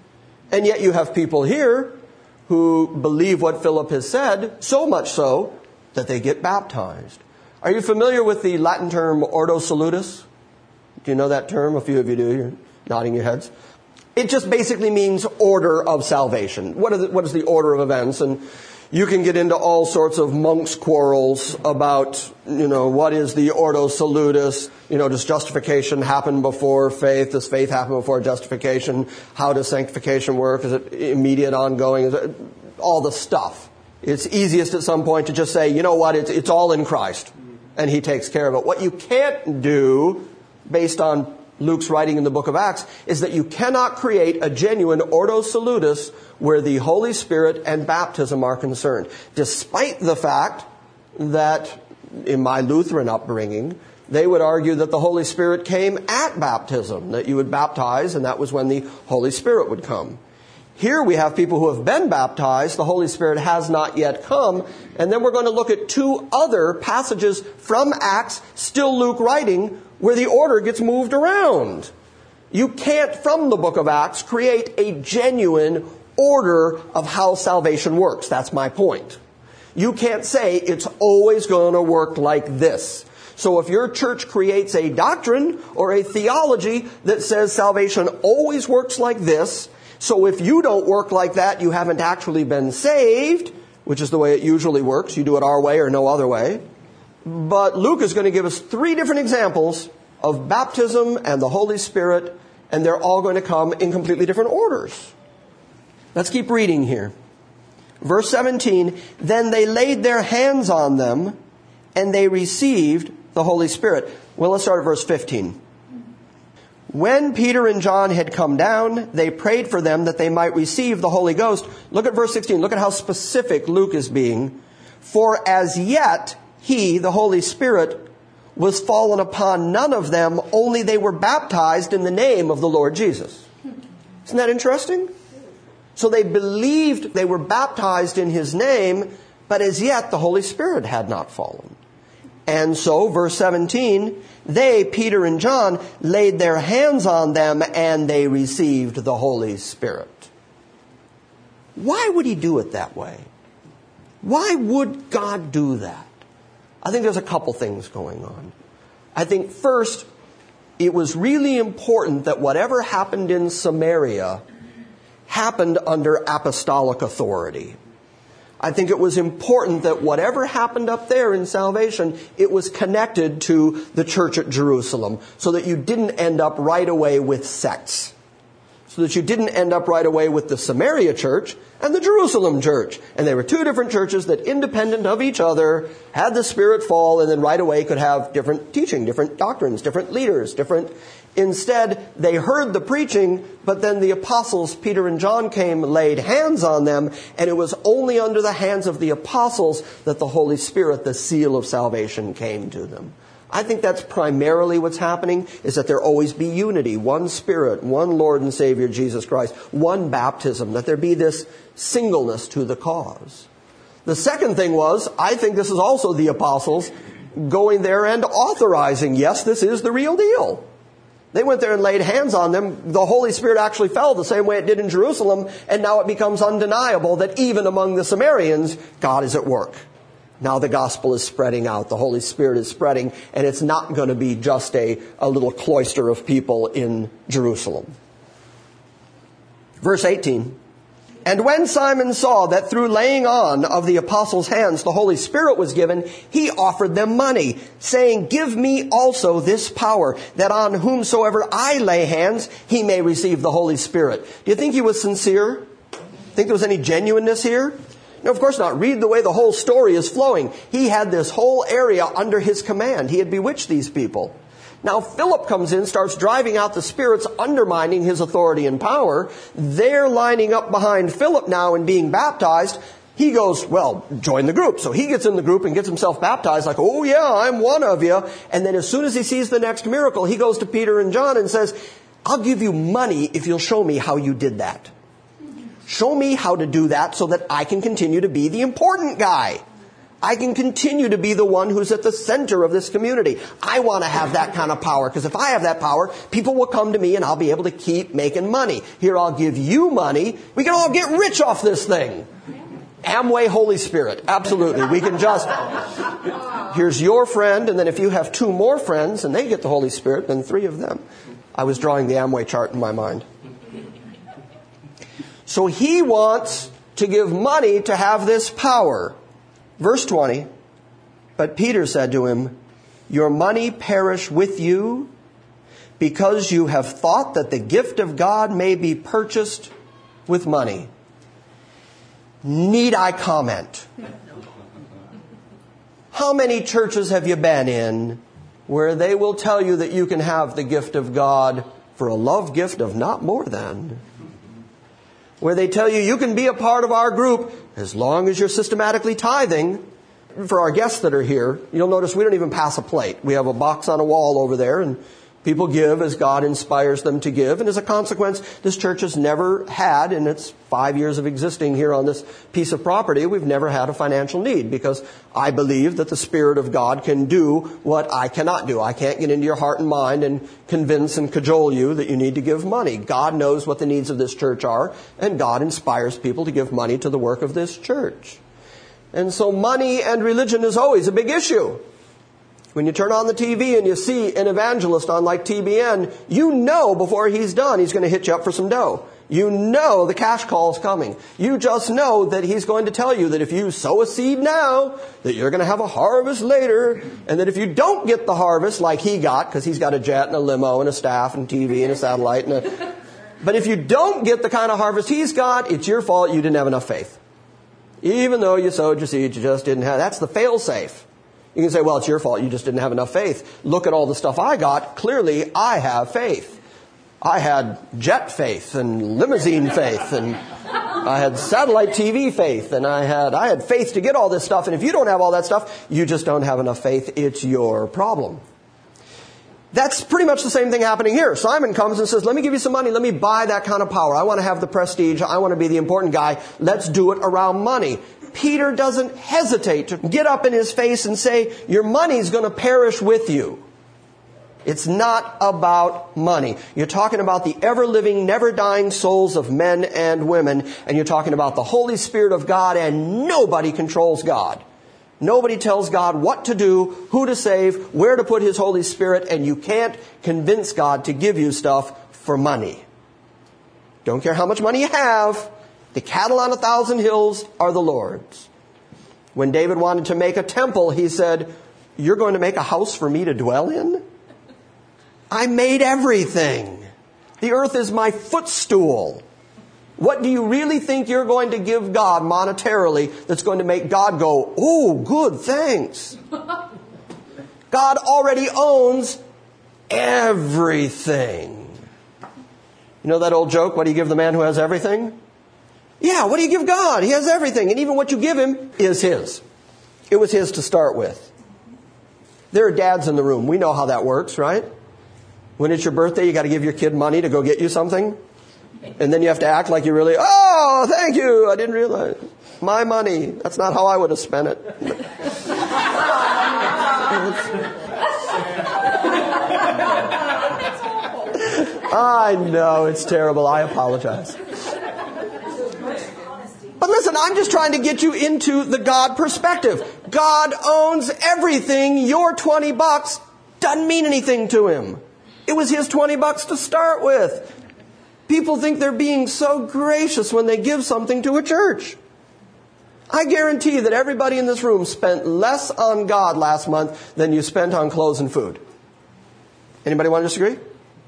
And yet you have people here who believe what Philip has said, so much so that they get baptized. Are you familiar with the Latin term Ordo Salutis? Do you know that term? A few of you do. You're nodding your heads. It just basically means order of salvation. What, are the, what is the order of events? And you can get into all sorts of monks' quarrels about, you know, what is the Ordo Salutis? You know, does justification happen before faith? Does faith happen before justification? How does sanctification work? Is it immediate, ongoing? Is it, all the stuff. It's easiest at some point to just say, you know what, it's, it's all in Christ, and He takes care of it. What you can't do, based on Luke's writing in the book of Acts, is that you cannot create a genuine Ordo Salutis where the Holy Spirit and baptism are concerned. Despite the fact that, in my Lutheran upbringing, they would argue that the Holy Spirit came at baptism, that you would baptize, and that was when the Holy Spirit would come. Here we have people who have been baptized, the Holy Spirit has not yet come, and then we're going to look at two other passages from Acts, still Luke writing, where the order gets moved around. You can't, from the book of Acts, create a genuine order of how salvation works. That's my point. You can't say it's always going to work like this. So if your church creates a doctrine or a theology that says salvation always works like this, so if you don't work like that, you haven't actually been saved, which is the way it usually works. You do it our way or no other way. But Luke is going to give us three different examples of baptism and the Holy Spirit, and they're all going to come in completely different orders. Let's keep reading here. Verse seventeen, then they laid their hands on them, and they received the Holy Spirit. Well, let's start at verse fifteen. When Peter and John had come down, they prayed for them that they might receive the Holy Ghost. Look at verse sixteen. Look at how specific Luke is being. For as yet He, the Holy Spirit, was fallen upon none of them, only they were baptized in the name of the Lord Jesus. Isn't that interesting? So they believed, they were baptized in His name, but as yet the Holy Spirit had not fallen. And so, verse seventeen, they, Peter and John, laid their hands on them and they received the Holy Spirit. Why would He do it that way? Why would God do that? I think there's a couple things going on. I think first, it was really important that whatever happened in Samaria happened under apostolic authority. I think it was important that whatever happened up there in salvation, it was connected to the church at Jerusalem, so that you didn't end up right away with sects. So that you didn't end up right away with the Samaria church and the Jerusalem church. And they were two different churches that, independent of each other, had the Spirit fall and then right away could have different teaching, different doctrines, different leaders, different... Instead, they heard the preaching, but then the apostles, Peter and John, came, laid hands on them, and it was only under the hands of the apostles that the Holy Spirit, the seal of salvation, came to them. I think that's primarily what's happening, is that there always be unity, one Spirit, one Lord and Savior, Jesus Christ, one baptism, that there be this singleness to the cause. The second thing was, I think this is also the apostles going there and authorizing, yes, this is the real deal. They went there and laid hands on them. The Holy Spirit actually fell the same way it did in Jerusalem, and now it becomes undeniable that even among the Samaritans, God is at work. Now the gospel is spreading out. The Holy Spirit is spreading, and it's not going to be just a, a little cloister of people in Jerusalem. Verse eighteen. And when Simon saw that through laying on of the apostles' hands the Holy Spirit was given, he offered them money, saying, Give me also this power, that on whomsoever I lay hands, he may receive the Holy Spirit. Do you think he was sincere? Think there was any genuineness here? No, of course not. Read the way the whole story is flowing. He had this whole area under his command. He had bewitched these people. Now Philip comes in, starts driving out the spirits, undermining his authority and power. They're lining up behind Philip now and being baptized. He goes, well, join the group. So he gets in the group and gets himself baptized like, oh yeah, I'm one of you. And then as soon as he sees the next miracle, he goes to Peter and John and says, I'll give you money if you'll show me how you did that. Show me how to do that so that I can continue to be the important guy. I can continue to be the one who's at the center of this community. I want to have that kind of power, because if I have that power, people will come to me and I'll be able to keep making money. Here, I'll give you money. We can all get rich off this thing. Amway Holy Spirit. Absolutely. We can just... Here's your friend, and then if you have two more friends and they get the Holy Spirit, then three of them. I was drawing the Amway chart in my mind. So he wants to give money to have this power. Verse twenty, but Peter said to him, Your money perish with you, because you have thought that the gift of God may be purchased with money. Need I comment? How many churches have you been in where they will tell you that you can have the gift of God for a love gift of not more than? Where they tell you you can be a part of our group as long as you're systematically tithing. For our guests that are here, you'll notice we don't even pass a plate. We have a box on a wall over there, and people give as God inspires them to give. And as a consequence, this church has never had, in its five years of existing here on this piece of property, we've never had a financial need, because I believe that the Spirit of God can do what I cannot do. I can't get into your heart and mind and convince and cajole you that you need to give money. God knows what the needs of this church are, and God inspires people to give money to the work of this church. And so money and religion is always a big issue. When you turn on the T V and you see an evangelist on like T B N, you know before he's done he's going to hit you up for some dough. You know the cash call's coming. You just know that he's going to tell you that if you sow a seed now, that you're going to have a harvest later. And that if you don't get the harvest like he got, because he's got a jet and a limo and a staff and T V and a satellite. And a, but if you don't get the kind of harvest he's got, it's your fault. You didn't have enough faith. Even though you sowed your seed, you just didn't have. That's the fail-safe. You can say, well, it's your fault. You just didn't have enough faith. Look at all the stuff I got. Clearly, I have faith. I had jet faith and limousine faith and I had satellite T V faith, and I had I had faith to get all this stuff. And if you don't have all that stuff, you just don't have enough faith. It's your problem. That's pretty much the same thing happening here. Simon comes and says, let me give you some money. Let me buy that kind of power. I want to have the prestige. I want to be the important guy. Let's do it around money. Peter doesn't hesitate to get up in his face and say, your money's going to perish with you. It's not about money. You're talking about the ever-living, never-dying souls of men and women, and you're talking about the Holy Spirit of God, and nobody controls God. Nobody tells God what to do, who to save, where to put His Holy Spirit, and you can't convince God to give you stuff for money. Don't care how much money you have. The cattle on a thousand hills are the Lord's. When David wanted to make a temple, he said, you're going to make a house for me to dwell in? I made everything. The earth is my footstool. What do you really think you're going to give God monetarily that's going to make God go, oh, good, thanks? God already owns everything. You know that old joke, what do you give the man who has everything? Yeah, what do you give God? He has everything. And even what you give Him is His. It was His to start with. There are dads in the room. We know how that works, right? When it's your birthday, you got to give your kid money to go get you something. And then you have to act like you really, oh, thank you, I didn't realize. My money. That's not how I would have spent it. I know, it's terrible. I apologize. But listen, I'm just trying to get you into the God perspective. God owns everything. Your twenty bucks doesn't mean anything to Him. It was His twenty bucks to start with. People think they're being so gracious when they give something to a church. I guarantee that everybody in this room spent less on God last month than you spent on clothes and food. Anybody want to disagree?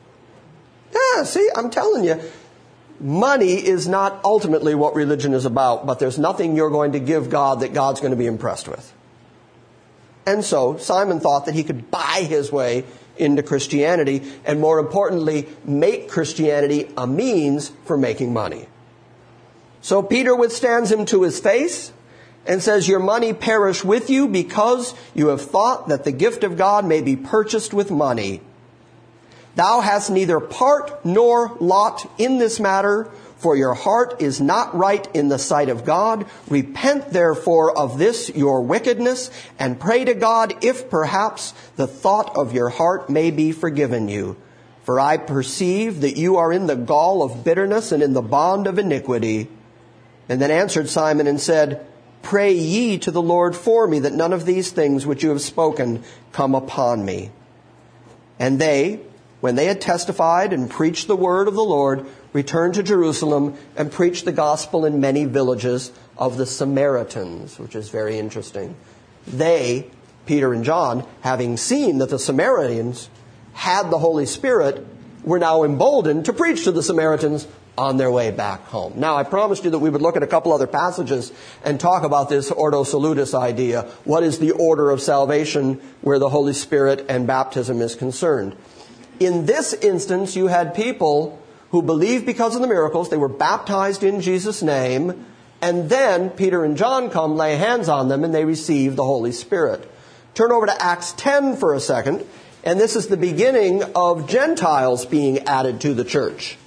Yeah, see, I'm telling you. Money is not ultimately what religion is about, but there's nothing you're going to give God that God's going to be impressed with. And so Simon thought that he could buy his way into Christianity, and more importantly, make Christianity a means for making money. So Peter withstands him to his face and says, your money perish with you because you have thought that the gift of God may be purchased with money. Thou hast neither part nor lot in this matter, for your heart is not right in the sight of God. Repent therefore of this your wickedness, and pray to God if perhaps the thought of your heart may be forgiven you. For I perceive that you are in the gall of bitterness and in the bond of iniquity. And then answered Simon and said, pray ye to the Lord for me, that none of these things which you have spoken come upon me. And they, when they had testified and preached the word of the Lord, returned to Jerusalem and preached the gospel in many villages of the Samaritans, which is very interesting. They, Peter and John, having seen that the Samaritans had the Holy Spirit, were now emboldened to preach to the Samaritans on their way back home. Now, I promised you that we would look at a couple other passages and talk about this Ordo Salutis idea. What is the order of salvation where the Holy Spirit and baptism is concerned? In this instance, you had people who believed because of the miracles. They were baptized in Jesus' name. And then Peter and John come, lay hands on them, and they receive the Holy Spirit. Turn over to Acts ten for a second. And this is the beginning of Gentiles being added to the church.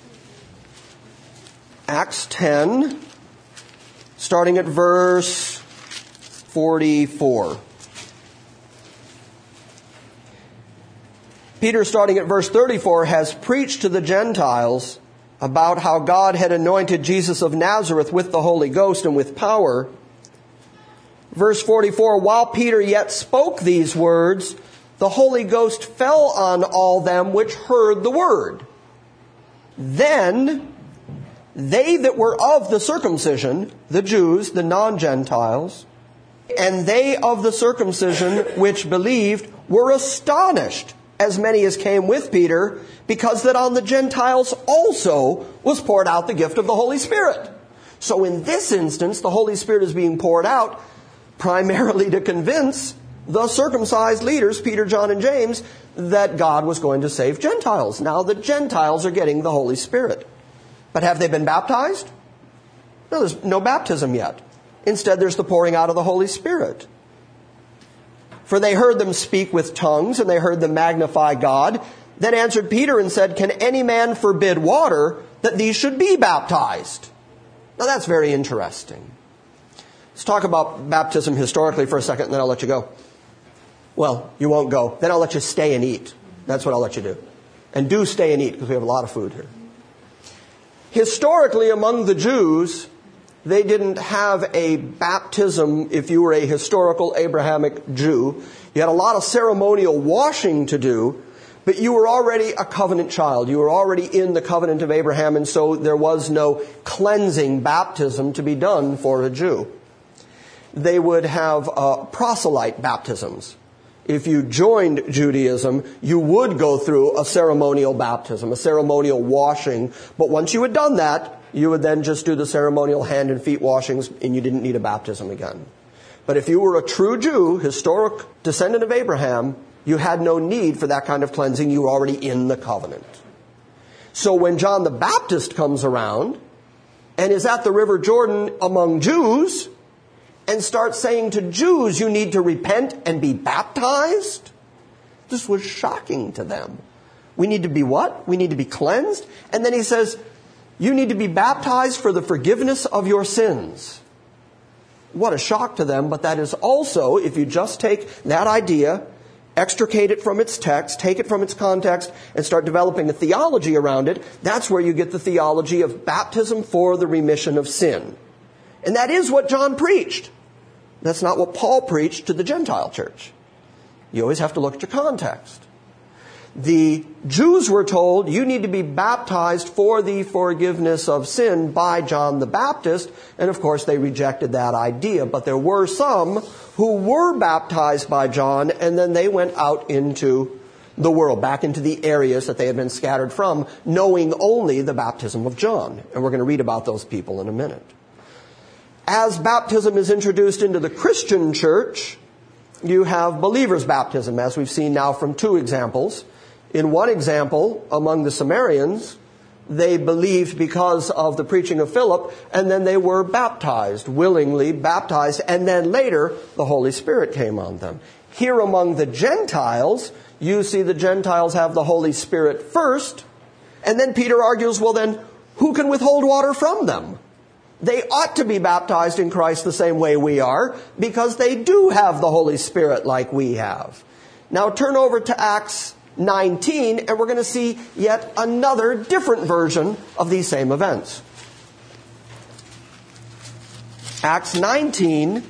Acts ten, starting at verse forty-four. Peter, starting at verse thirty-four, has preached to the Gentiles about how God had anointed Jesus of Nazareth with the Holy Ghost and with power. Verse forty-four, while Peter yet spoke these words, the Holy Ghost fell on all them which heard the word. Then they that were of the circumcision, the Jews, the non-Gentiles, and they of the circumcision which believed were astonished, as many as came with Peter, because that on the Gentiles also was poured out the gift of the Holy Spirit. So in this instance, the Holy Spirit is being poured out primarily to convince the circumcised leaders, Peter, John, and James, that God was going to save Gentiles. Now the Gentiles are getting the Holy Spirit. But have they been baptized? No, there's no baptism yet. Instead, there's the pouring out of the Holy Spirit. For they heard them speak with tongues, and they heard them magnify God. Then answered Peter and said, can any man forbid water that these should be baptized? Now that's very interesting. Let's talk about baptism historically for a second, and then I'll let you go. Well, you won't go. Then I'll let you stay and eat. That's what I'll let you do. And do stay and eat, because we have a lot of food here. Historically, among the Jews, they didn't have a baptism if you were a historical Abrahamic Jew. You had a lot of ceremonial washing to do, but you were already a covenant child. You were already in the covenant of Abraham, and so there was no cleansing baptism to be done for a Jew. They would have uh, proselyte baptisms. If you joined Judaism, you would go through a ceremonial baptism, a ceremonial washing. But once you had done that, you would then just do the ceremonial hand and feet washings, and you didn't need a baptism again. But if you were a true Jew, historic descendant of Abraham, you had no need for that kind of cleansing. You were already in the covenant. So when John the Baptist comes around and is at the River Jordan among Jews and starts saying to Jews, you need to repent and be baptized, this was shocking to them. We need to be what? We need to be cleansed. And then he says, you need to be baptized for the forgiveness of your sins. What a shock to them, but that is also, if you just take that idea, extricate it from its text, take it from its context, and start developing a theology around it, that's where you get the theology of baptism for the remission of sin. And that is what John preached. That's not what Paul preached to the Gentile church. You always have to look at your context. The Jews were told, you need to be baptized for the forgiveness of sin by John the Baptist. And of course, they rejected that idea. But there were some who were baptized by John, and then they went out into the world, back into the areas that they had been scattered from, knowing only the baptism of John. And we're going to read about those people in a minute. As baptism is introduced into the Christian church, you have believer's baptism, as we've seen now from two examples. In one example, among the Samaritans, they believed because of the preaching of Philip, and then they were baptized, willingly baptized, and then later the Holy Spirit came on them. Here among the Gentiles, you see the Gentiles have the Holy Spirit first, and then Peter argues, well then, who can withhold water from them? They ought to be baptized in Christ the same way we are, because they do have the Holy Spirit like we have. Now turn over to Acts nineteen, and we're going to see yet another different version of these same events. Acts nineteen,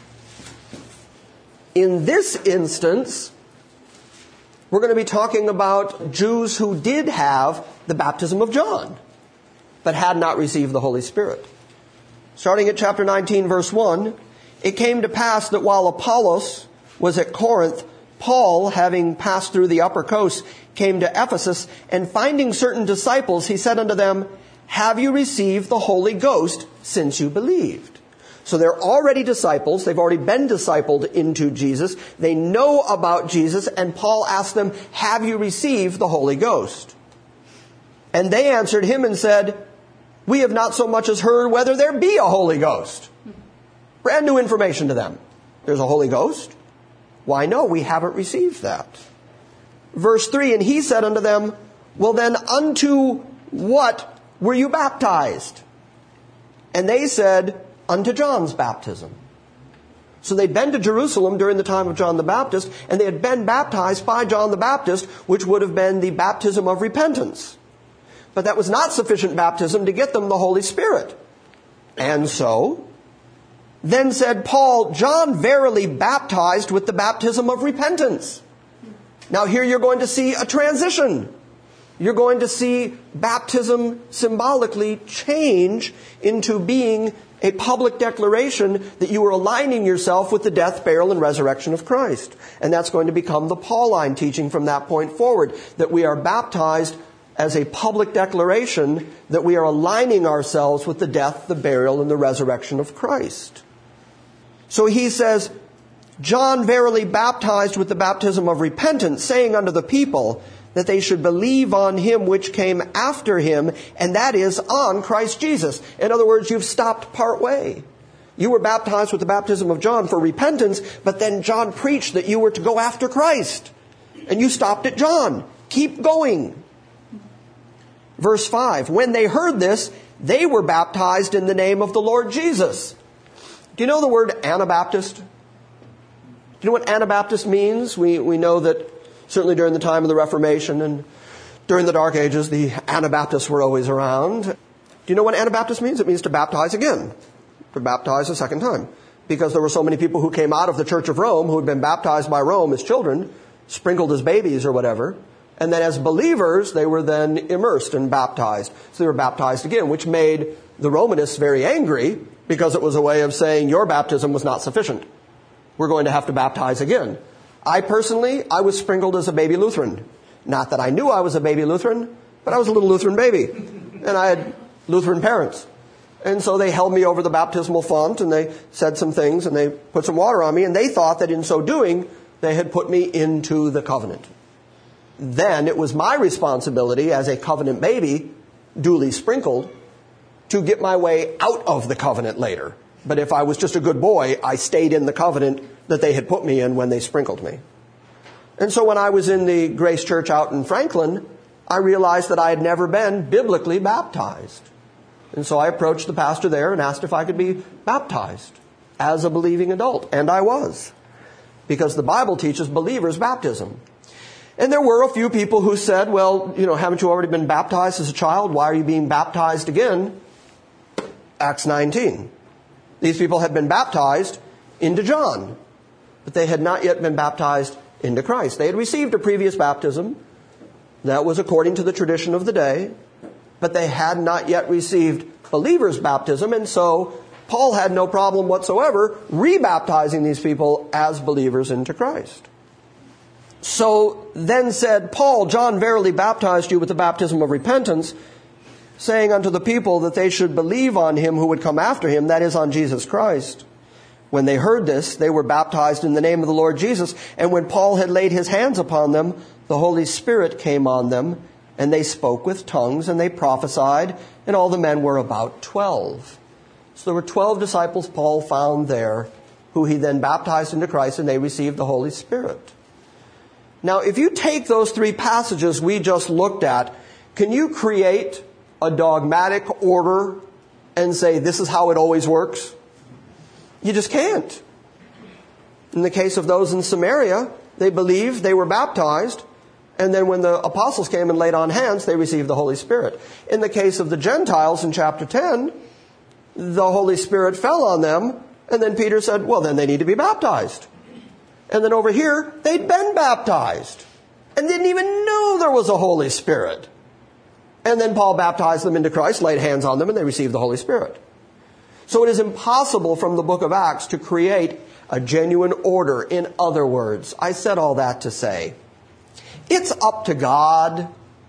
in this instance, we're going to be talking about Jews who did have the baptism of John, but had not received the Holy Spirit. Starting at chapter nineteen, verse one, it came to pass that while Apollos was at Corinth, Paul, having passed through the upper coast, came to Ephesus, and finding certain disciples, he said unto them, have you received the Holy Ghost since you believed? So they're already disciples. They've already been discipled into Jesus. They know about Jesus, and Paul asked them, have you received the Holy Ghost? And they answered him and said, we have not so much as heard whether there be a Holy Ghost. Brand new information to them. There's a Holy Ghost? Why, no, we haven't received that. Verse three, and he said unto them, well then, unto what were you baptized? And they said, unto John's baptism. So they'd been to Jerusalem during the time of John the Baptist, and they had been baptized by John the Baptist, which would have been the baptism of repentance. But that was not sufficient baptism to get them the Holy Spirit. And so, then said Paul, John verily baptized with the baptism of repentance. Now here you're going to see a transition. You're going to see baptism symbolically change into being a public declaration that you are aligning yourself with the death, burial, and resurrection of Christ. And that's going to become the Pauline teaching from that point forward, that we are baptized as a public declaration that we are aligning ourselves with the death, the burial, and the resurrection of Christ. So he says, John verily baptized with the baptism of repentance, saying unto the people that they should believe on him which came after him, and that is on Christ Jesus. In other words, you've stopped part way. You were baptized with the baptism of John for repentance, but then John preached that you were to go after Christ. And you stopped at John. Keep going. Verse five, when they heard this, they were baptized in the name of the Lord Jesus. Do you know the word Anabaptist? Do you know what Anabaptist means? We, we know that certainly during the time of the Reformation and during the Dark Ages, the Anabaptists were always around. Do you know what Anabaptist means? It means to baptize again, to baptize a second time. Because there were so many people who came out of the Church of Rome who had been baptized by Rome as children, sprinkled as babies or whatever, and then as believers, they were then immersed and baptized. So they were baptized again, which made the Romanists very angry because it was a way of saying your baptism was not sufficient. We're going to have to baptize again. I personally, I was sprinkled as a baby Lutheran. Not that I knew I was a baby Lutheran, but I was a little Lutheran baby. And I had Lutheran parents. And so they held me over the baptismal font and they said some things and they put some water on me, and they thought that in so doing, they had put me into the covenant. Then it was my responsibility as a covenant baby, duly sprinkled, to get my way out of the covenant later. But if I was just a good boy, I stayed in the covenant that they had put me in when they sprinkled me. And so when I was in the Grace Church out in Franklin, I realized that I had never been biblically baptized. And so I approached the pastor there and asked if I could be baptized as a believing adult. And I was. Because the Bible teaches believers baptism. And there were a few people who said, well, you know, haven't you already been baptized as a child? Why are you being baptized again? Acts nineteen. These people had been baptized into John, but they had not yet been baptized into Christ. They had received a previous baptism. That was according to the tradition of the day, but they had not yet received believers' baptism, and so Paul had no problem whatsoever rebaptizing these people as believers into Christ. So then said Paul, John verily baptized you with the baptism of repentance, saying unto the people that they should believe on him who would come after him, that is, on Jesus Christ. When they heard this, they were baptized in the name of the Lord Jesus. And when Paul had laid his hands upon them, the Holy Spirit came on them, and they spoke with tongues, and they prophesied, and all the men were about twelve. So there were twelve disciples Paul found there, who he then baptized into Christ, and they received the Holy Spirit. Now, if you take those three passages we just looked at, can you create a dogmatic order and say this is how it always works? You just can't. In the case of those in Samaria, they believed, they were baptized, and then when the apostles came and laid on hands, they received the Holy Spirit. In the case of the Gentiles in chapter ten, the Holy Spirit fell on them, and then Peter said, well, then they need to be baptized. And then over here, they'd been baptized and didn't even know there was a Holy Spirit. And then Paul baptized them into Christ, laid hands on them, and they received the Holy Spirit. So it is impossible from the book of Acts to create a genuine order. In other words, I said all that to say, it's up to God.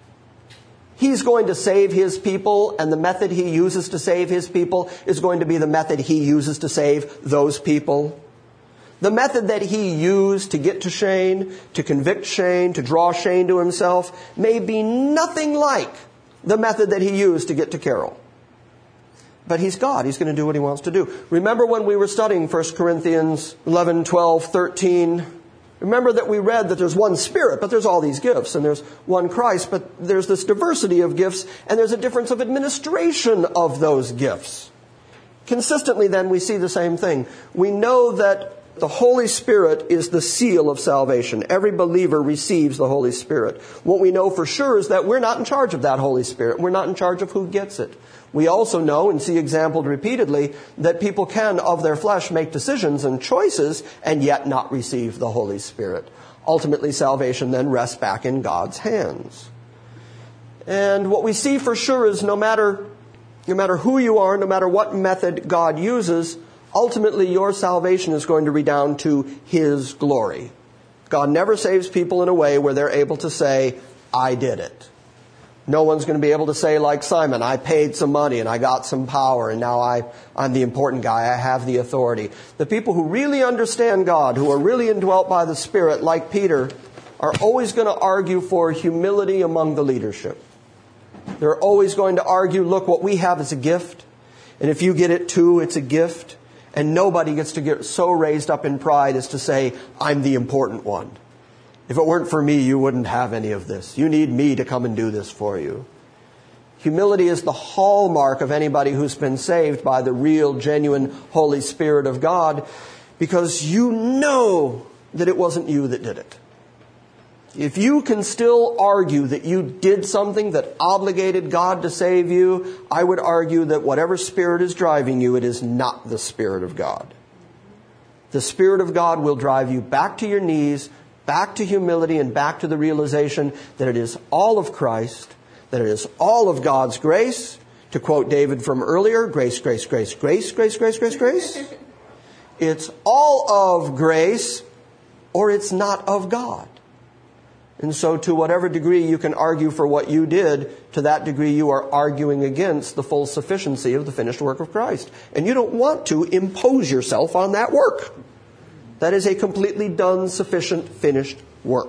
He's going to save his people, and the method he uses to save his people is going to be the method he uses to save those people. The method that he used to get to Shane, to convict Shane, to draw Shane to himself, may be nothing like the method that he used to get to Carol. But he's God. He's going to do what he wants to do. Remember when we were studying First Corinthians eleven, twelve, thirteen? Remember that we read that there's one Spirit, but there's all these gifts. And there's one Christ, but there's this diversity of gifts. And there's a difference of administration of those gifts. Consistently, then, we see the same thing. We know that the Holy Spirit is the seal of salvation. Every believer receives the Holy Spirit. What we know for sure is that we're not in charge of that Holy Spirit. We're not in charge of who gets it. We also know and see exampled repeatedly that people can, of their flesh, make decisions and choices and yet not receive the Holy Spirit. Ultimately, salvation then rests back in God's hands. And what we see for sure is no matter, no matter who you are, no matter what method God uses, ultimately, your salvation is going to redound to his glory. God never saves people in a way where they're able to say, I did it. No one's going to be able to say like Simon, I paid some money and I got some power and now I, I'm the important guy, I have the authority. The people who really understand God, who are really indwelt by the Spirit, like Peter, are always going to argue for humility among the leadership. They're always going to argue, look, what we have is a gift. And if you get it too, it's a gift. And nobody gets to get so raised up in pride as to say, I'm the important one. If it weren't for me, you wouldn't have any of this. You need me to come and do this for you. Humility is the hallmark of anybody who's been saved by the real, genuine Holy Spirit of God, because you know that it wasn't you that did it. If you can still argue that you did something that obligated God to save you, I would argue that whatever spirit is driving you, it is not the Spirit of God. The Spirit of God will drive you back to your knees, back to humility, and back to the realization that it is all of Christ, that it is all of God's grace. To quote David from earlier, grace, grace, grace, grace, grace, grace, grace, grace. It's all of grace, or it's not of God. And so to whatever degree you can argue for what you did, to that degree you are arguing against the full sufficiency of the finished work of Christ. And you don't want to impose yourself on that work. That is a completely done, sufficient, finished work.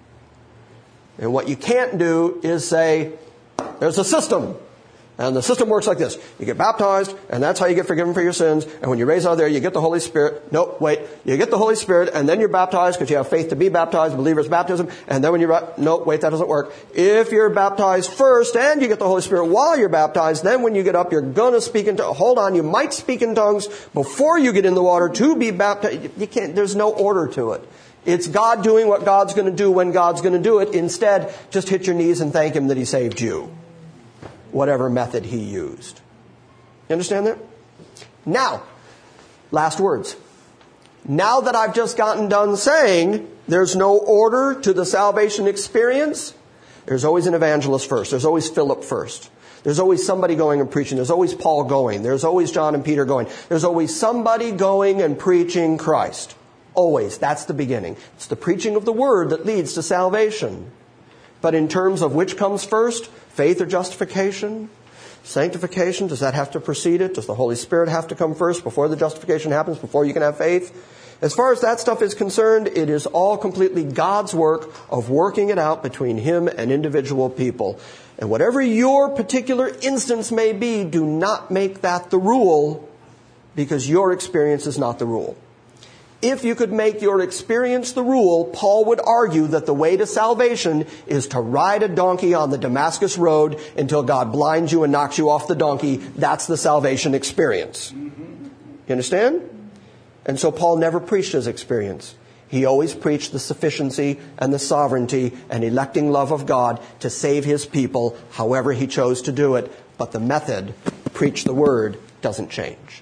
And what you can't do is say, there's a system. And the system works like this. You get baptized, and that's how you get forgiven for your sins. And when you raise out of there, you get the Holy Spirit. Nope, wait. You get the Holy Spirit, and then you're baptized because you have faith to be baptized, believer's baptism. And then when you're... Nope, wait, that doesn't work. If you're baptized first and you get the Holy Spirit while you're baptized, then when you get up, you're going to speak in tongues. Hold on, you might speak in tongues before you get in the water to be baptized. You can't... There's no order to it. It's God doing what God's going to do when God's going to do it. Instead, just hit your knees and thank Him that He saved you. Whatever method He used. You understand that? Now, last words. Now that I've just gotten done saying there's no order to the salvation experience, there's always an evangelist first. There's always Philip first. There's always somebody going and preaching. There's always Paul going. There's always John and Peter going. There's always somebody going and preaching Christ. Always. That's the beginning. It's the preaching of the Word that leads to salvation. But in terms of which comes first, faith or justification, sanctification, does that have to precede it? Does the Holy Spirit have to come first before the justification happens, before you can have faith? As far as that stuff is concerned, it is all completely God's work of working it out between Him and individual people. And whatever your particular instance may be, do not make that the rule, because your experience is not the rule. If you could make your experience the rule, Paul would argue that the way to salvation is to ride a donkey on the Damascus road until God blinds you and knocks you off the donkey. That's the salvation experience. You understand? And so Paul never preached his experience. He always preached the sufficiency and the sovereignty and electing love of God to save His people however He chose to do it. But the method, preach the Word, doesn't change.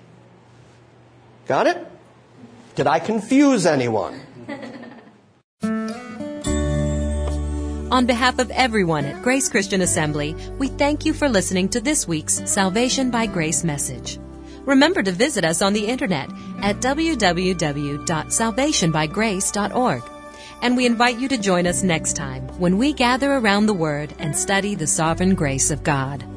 Got it? Did I confuse anyone? On behalf of everyone at Grace Christian Assembly, we thank you for listening to this week's Salvation by Grace message. Remember to visit us on the internet at w w w dot salvation by grace dot org. And we invite you to join us next time when we gather around the Word and study the sovereign grace of God.